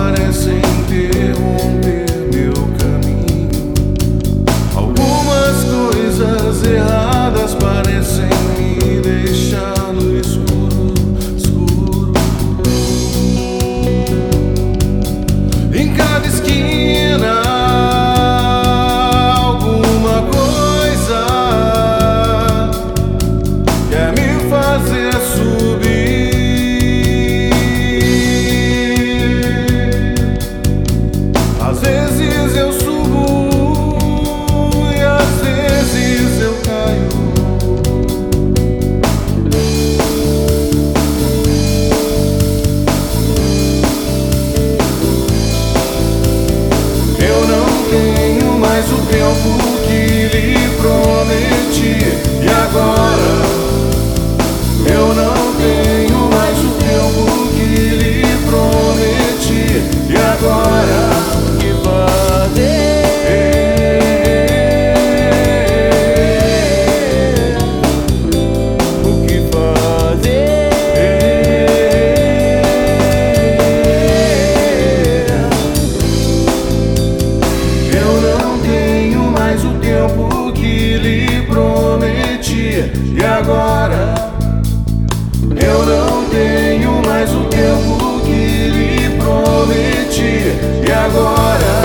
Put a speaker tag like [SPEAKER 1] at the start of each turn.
[SPEAKER 1] parecem interromper meu caminho. Algumas coisas erradas parecem me deixar no escuro, escuro. Em cada esquina alguma coisa quer me fazer subir. Às vezes eu subo e às vezes eu caio. Eu não tenho mais o tempo que lhe prometi. E agora? Eu não tenho mais o tempo que lhe prometi. E agora? O que fazer? O que fazer? Eu não tenho mais o tempo que lhe prometi. E agora? Eu não tenho mais o tempo que lhe prometi. E agora?